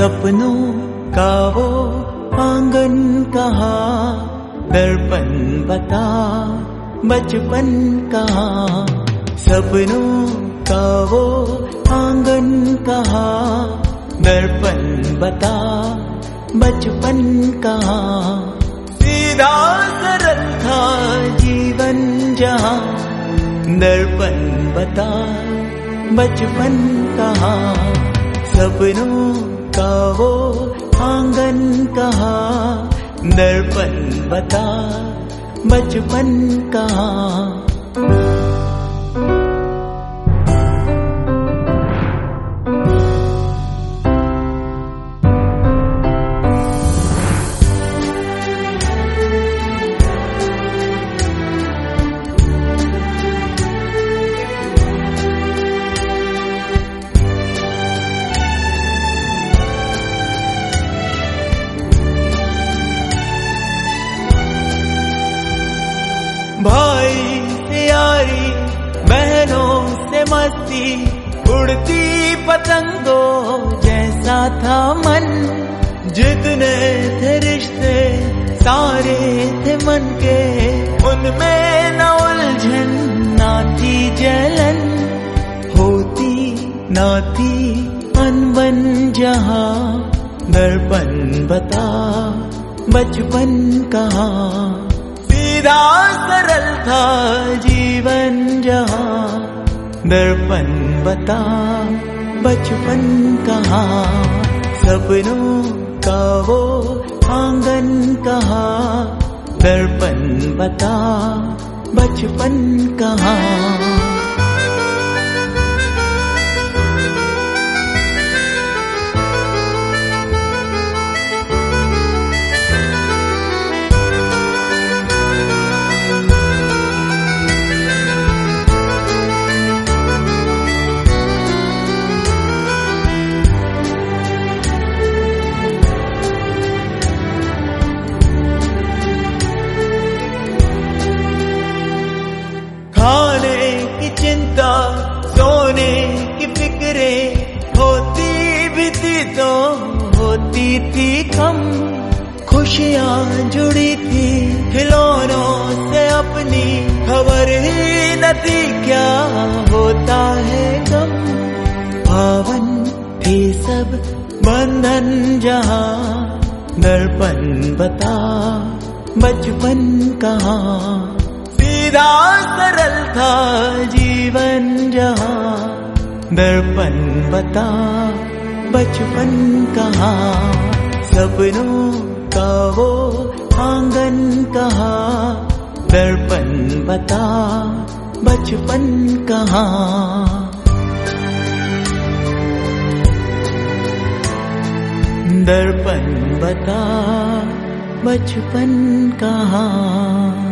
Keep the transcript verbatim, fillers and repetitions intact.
सपनों का वो आंगन कहाँ, दर्पण बता बचपन कहाँ। सपनों का वो आंगन कहाँ, दर्पण बता बचपन कहाँ। सीधा सरल था जीवन जहाँ, दर्पण बता बचपन कहाँ। सपनों का वो आंगन कहाँ, दर्पण बता बचपन कहाँ। भाई से यारी, बहनों से मस्ती, उड़ती पतंगों जैसा था मन। जितने थे रिश्ते सारे थे मन के, उनमें न उलझन ना थी जलन। होती ना थी अनबन जहाँ, दर्पण बता बचपन कहाँ। सीधा सरल था जीवन जहाँ, दर्पण बता बचपन कहाँ। सपनों का वो आंगन कहाँ, दर्पण बता बचपन कहाँ। चिंता सोने की फिक्रे होती भी थी तो होती थी कम। खुशियाँ जुड़ी थी खिलौनों से अपनी, खबर ही न थी क्या होता है गम। पावन थी सब बंधन जहाँ, दर्पण बता बचपन कहाँ। सीधा सरल था जीवन जहाँ, दर्पण बता बचपन कहाँ। सपनों का वो आंगन कहाँ, दर्पण बता बचपन कहाँ। दर्पण बता बचपन कहाँ।